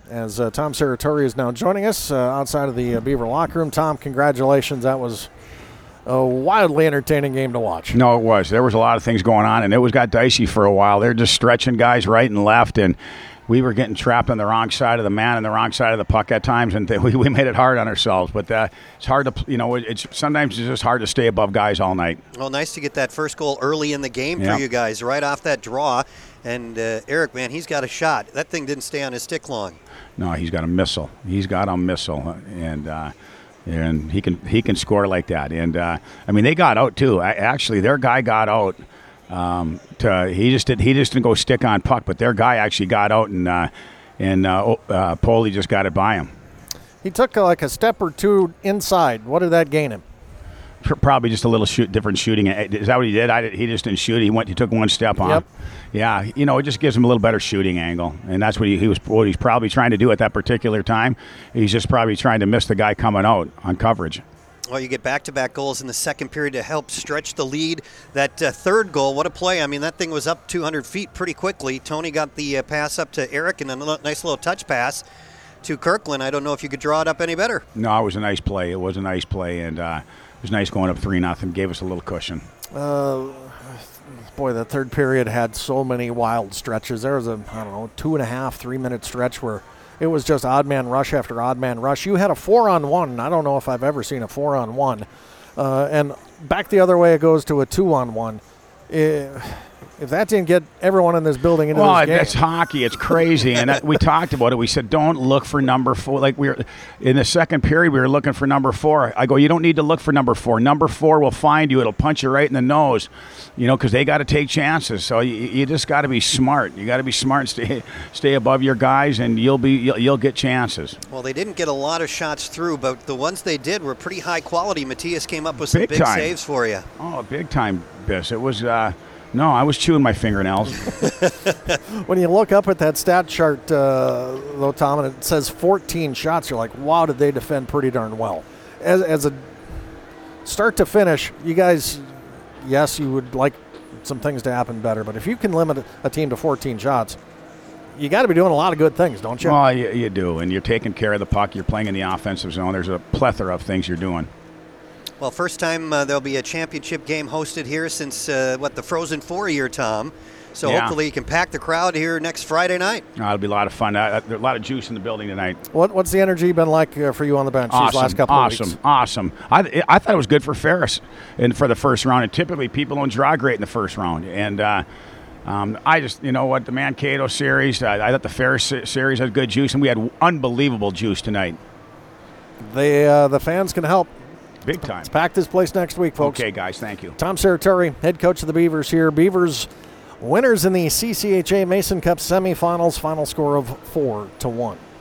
as Tom Serratori is now joining us outside of the Beaver locker room. Tom, congratulations. That was a wildly entertaining game to watch. No, it was. There was a lot of things going on, and it got dicey for a while. They're just stretching guys right and left, and we were getting trapped on the wrong side of the man and the wrong side of the puck at times, and we made it hard on ourselves. But it's hard to, sometimes it's just hard to stay above guys all night. Well, nice to get that first goal early in the game for you guys, right off that draw. And Eric, man, he's got a shot. That thing didn't stay on his stick long. No, he's got a missile. And he can score like that. And they got out too. Actually, their guy got out. He just didn't go stick on puck, but their guy actually got out, and Poli just got it by him. He took like a step or two inside. What did that gain him? Probably just a little different shooting. Is that what he did? He just didn't shoot. He took one step on. Yep. Yeah, it just gives him a little better shooting angle, and that's what he's probably trying to do at that particular time. He's just probably trying to miss the guy coming out on coverage. Well, you get back-to-back goals in the second period to help stretch the lead. That third goal, what a play. I mean, that thing was up 200 feet pretty quickly. Tony got the pass up to Eric and a nice little touch pass to Kirkland. I don't know if you could draw it up any better. No, it was a nice play. And it was nice going up 3-0. Gave us a little cushion. Boy, that third period had so many wild stretches. There was a 2.5, 3 minute stretch where it was just odd man rush after odd man rush. You had a 4-on-1. I don't know if I've ever seen a 4-on-1. And back the other way, it goes to a 2-on-1. If that didn't get everyone in this building into this game. Well, it's hockey. It's crazy. And we talked about it. We said, don't look for number 4. Like in the second period, we were looking for number 4. I go, you don't need to look for number 4. Number 4 will find you. It'll punch you right in the nose, because they got to take chances. So you just got to be smart. You got to be smart and stay above your guys, and you'll get chances. Well, they didn't get a lot of shots through, but the ones they did were pretty high quality. Matthias came up with some big saves for you. Oh, big time, Biss. It was. No, I was chewing my fingernails. When you look up at that stat chart, though, Tom, and it says 14 shots, you're like, wow, did they defend pretty darn well. As a start to finish, you guys, yes, you would like some things to happen better, but if you can limit a team to 14 shots, you got to be doing a lot of good things, don't you? Well, you do, and you're taking care of the puck. You're playing in the offensive zone. There's a plethora of things you're doing. Well, first time there'll be a championship game hosted here since, the Frozen Four year, Tom. So hopefully you can pack the crowd here next Friday night. It'll be a lot of fun. There's a lot of juice in the building tonight. What's the energy been like for you on the bench these last couple of weeks? Awesome. I thought it was good for Ferris for the first round. And typically people don't draw great in the first round. And I just, the Mankato series, I thought the Ferris series had good juice, and we had unbelievable juice tonight. The fans can help. Big time. Let's pack this place next week, folks. Okay, guys, thank you. Tom Serratori, head coach of the Beavers here. Beavers winners in the CCHA Mason Cup semifinals, final score of 4-1.